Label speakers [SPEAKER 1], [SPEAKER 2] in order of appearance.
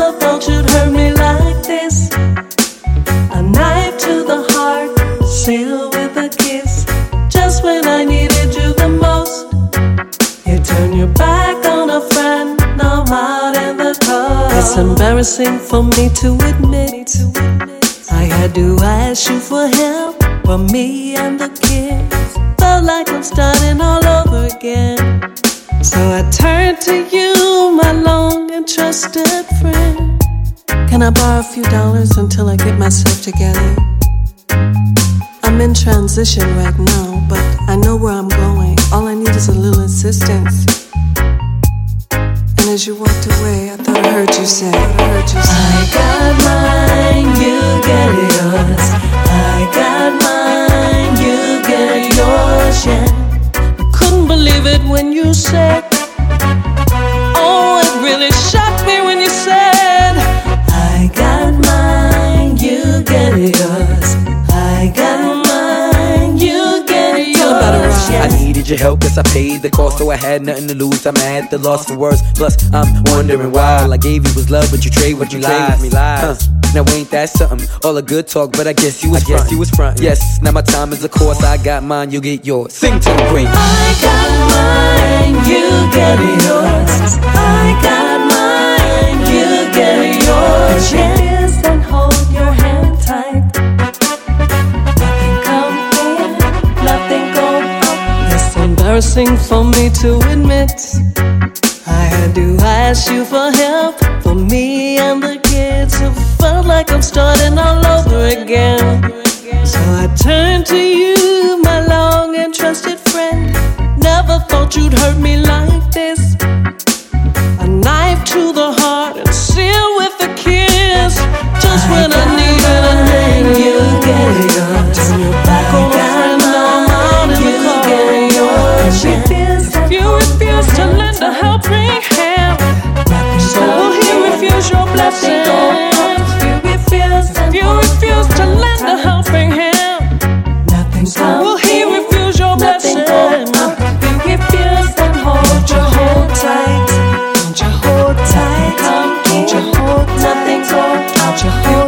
[SPEAKER 1] Never thought you'd hurt me like this. A knife to the heart, sealed with a kiss. Just when I needed you the most, you turn your back on a friend. Now I'm out in the cold. It's embarrassing for me to admit I had to ask you for help for me and the kids. Felt like I'm starting all over again. So I turned to you, my long and trusted friend. Can I borrow a few dollars until I get myself together? I'm in transition right now, but I know where I'm going. All I need is a little assistance. And as you walked away, I thought I heard you say, I got mine, you get yours. I got mine, you get yours, yeah. I couldn't believe it when you said, oh, it really shocked me when you said, I got mine, you get yours. I got mine, you get yours.
[SPEAKER 2] I needed your help, cause I paid the cost, so I had nothing to lose. I'm at the loss for words. Plus, I'm wondering why all I gave you was love, but you trade what you lied. Now ain't that something? All a good talk, but I guess you was front. Yes, now my time is a course. I got mine, you get yours. Sing to the queen.
[SPEAKER 1] I got mine, you get yours. I got mine, you get yours. Kiss and hold your hand tight. Nothing come in, nothing go out. It's embarrassing for me to admit I had to ask you for help for me and the kids who felt like I'm starting all over again. So I turned to you, my long and trusted friend. Never thought you'd hurt me like this. A knife to the heart and sealed with a kiss. Just when I needed a name, you get yours. Turn your back on a friend, now I'm out in the cold. If you refuse to lend a helping hand, so will he refuse your blessing? If you refuse to lend a helping hand, so will he refuse your blessing? If you refuse, then hold your hold tight. Don't you hold tight? Don't you hold tight? Nothing go out your hold.